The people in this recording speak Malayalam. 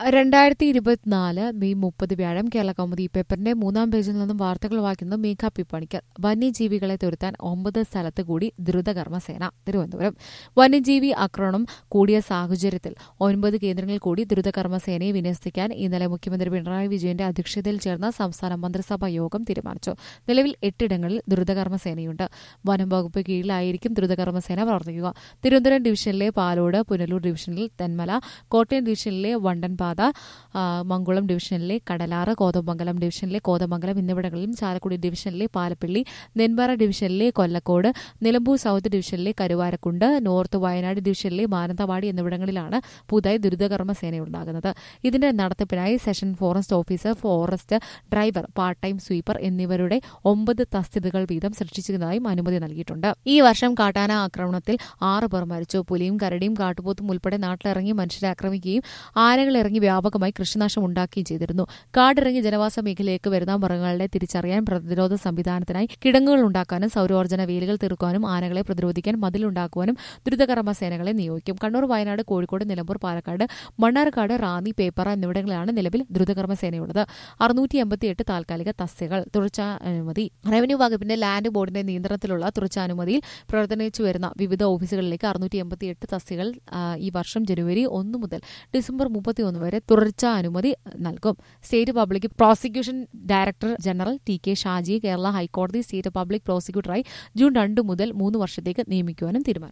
2024 മെയ് 30 വ്യാഴം കേരള കൗമുദി പേപ്പറിന്റെ 3-ാം പേജിൽ നിന്നും വാർത്തകൾ വായിക്കുന്നത് മേഘ പി പണിക്കർ. വന്യജീവികളെ തുരത്താൻ 9 സ്ഥലത്ത് കൂടി ദ്രുതകർമ്മസേന. തിരുവനന്തപുരം. വന്യജീവി ആക്രമണം കൂടിയ സാഹചര്യത്തിൽ 9 കേന്ദ്രങ്ങളിൽ കൂടി ദ്രുതകർമ്മസേനയെ വിന്യസിക്കാൻ ഇന്നലെ മുഖ്യമന്ത്രി പിണറായി വിജയന്റെ അധ്യക്ഷതയിൽ ചേർന്ന സംസ്ഥാന മന്ത്രിസഭാ യോഗം തീരുമാനിച്ചു. നിലവിൽ 8 ഇടങ്ങളിൽ ദ്രുതകർമ്മസേനയുണ്ട്. വനം വകുപ്പ് കീഴിലായിരിക്കും ദ്രുതകർമ്മസേന പ്രവർത്തിക്കുക. തിരുവനന്തപുരം ഡിവിഷനിലെ പാലോട്, പുനലൂർ ഡിവിഷനിൽ തെന്മല, കോട്ടയം ഡിവിഷനിലെ വണ്ടൻപാത, മംഗുളം ഡിവിഷനിലെ കടലാറ്, കോതമംഗലം ഡിവിഷനിലെ കോതമംഗലം എന്നിവിടങ്ങളിലും ചാലക്കുടി ഡിവിഷനിലെ പാലപ്പിള്ളി, നെന്മാറ ഡിവിഷനിലെ കൊല്ലക്കോട്, നിലമ്പൂർ സൌത്ത് ഡിവിഷനിലെ കരുവാരക്കുണ്ട്, നോർത്ത് വയനാട് ഡിവിഷനിലെ മാനന്തവാടി എന്നിവിടങ്ങളിലാണ് പുതുതായി ദ്രുതകർമ്മസേനയുണ്ടാകുന്നത്. ഇതിന്റെ നടത്തിപ്പിനായി section forest officer, forest driver, part time sweeper എന്നിവരുടെ 9 തസ്തികകൾ വീതം സൃഷ്ടിച്ചതായും അനുമതി നൽകിയിട്ടുണ്ട്. ഈ വർഷം കാട്ടാന ആക്രമണത്തിൽ 6 പേർ മരിച്ചു. പുലിയും കരടിയും കാട്ടുപോത്തും ഉൾപ്പെടെ നാട്ടിലിറങ്ങി മനുഷ്യരെ ആക്രമിക്കുകയും ആനകളിറങ്ങി വ്യാപകമായി കൃഷിനാശം ഉണ്ടാക്കുകയും ചെയ്തിരുന്നു. കാടിറങ്ങി ജനവാസ മേഖലയിലേക്ക് വരുന്ന മൃഗങ്ങളെ തിരിച്ചറിയാൻ പ്രതിരോധ സംവിധാനത്തിനായി കിടങ്ങുകൾ ഉണ്ടാക്കാനും സൌരോർജ്ജന വേലികൾ തീർക്കാനും ആനകളെ പ്രതിരോധിക്കാൻ മതിലുണ്ടാക്കുവാനും ദ്രുതകർമ്മസേനകളെ നിയോഗിക്കും. കണ്ണൂർ, വയനാട്, കോഴിക്കോട്, നിലമ്പൂർ, പാലക്കാട്, മണ്ണാർക്കാട്, റാന്നി, പേപ്പറ എന്നിവിടങ്ങളിലാണ് നിലവിൽ ദ്രുതകർമ്മസേനയുള്ളത്. 688 താൽക്കാലിക തസ്തികകൾ. തുറച്ചാനുമതി. റവന്യൂ വകുപ്പിന്റെ ലാൻഡ് ബോർഡിന്റെ നിയന്ത്രണത്തിലുള്ള തുറച്ചാനുമതിയിൽ പ്രവർത്തനിച്ചു വരുന്ന വിവിധ ഓഫീസുകളിലേക്ക് 688 തസ്തികകൾ ഈ വർഷം ജനുവരി 1 മുതൽ ഡിസംബർ 31 വരെ തുടർച്ച അനുമതി നൽകും. State public prosecution director general TK ഷാജിയെ കേരള ഹൈക്കോടതി സ്റ്റേറ്റ് പബ്ലിക് പ്രോസിക്യൂട്ടറായി ജൂൺ 2 മുതൽ 3 വർഷത്തേക്ക് നിയമിക്കുവാനും തീരുമാനിച്ചു.